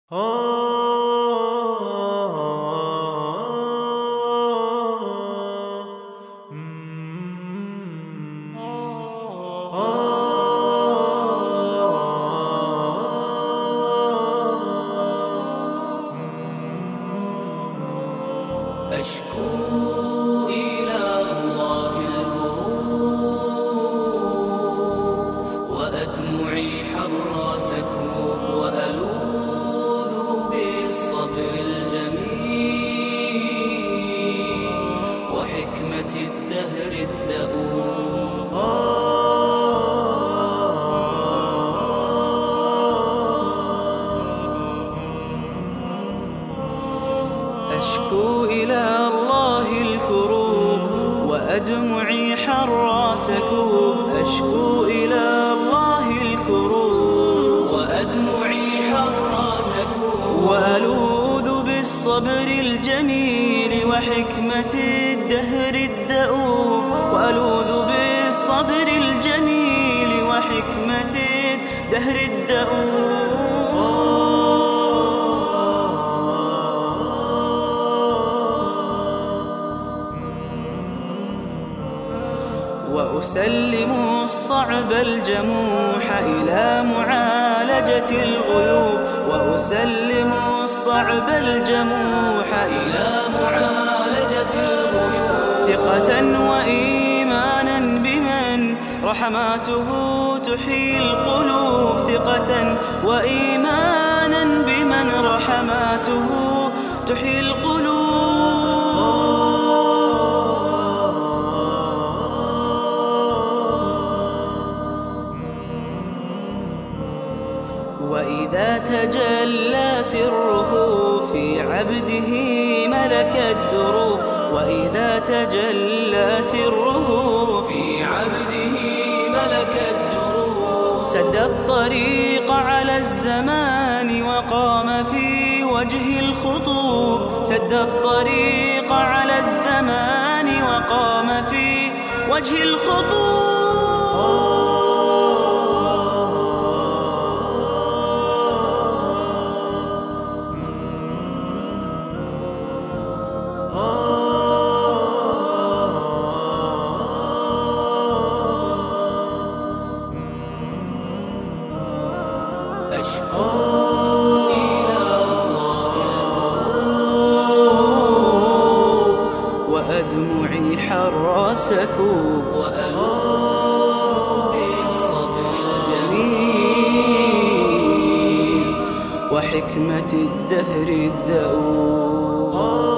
أشكو إلى الله الكروب وأدمعي حر سكوب وألوذ بالصبر الجميل وحكمة الدهر الدؤوب. أشكو إلى الله الكروب وأدمعي حر سكوب. أشكو إلى الله الكروب وأدمعي حر سكوب وألوذ بالصبر الجميل وحكمة الدهر الدؤوب. وألوذ بالصبر الجميل وحكمة الدهر الدؤوب. وأسلم الصعب الجموح إلى معالجة الغيوب. وأسلم الصعب الجموح إلى معالجة الغيوب ثقة وإيمانا بمن رحماته تحيي القلوب. ثقة وإيمانا بمن رحماته تحيي القلوب. وإذا تجلى سره في عبده ملك الدروب. وإذا تجلى سره في عبده ملك الدروب سد الطريق على الزمان وقام في وجه الخطوب. سد الطريق على الزمان وقام في وجه الخطوب. أشكو إلى الله الكروب وأدمعي حر سكوب. وألوذ بالصبر الجميل وحكمة الدهر الدؤوب.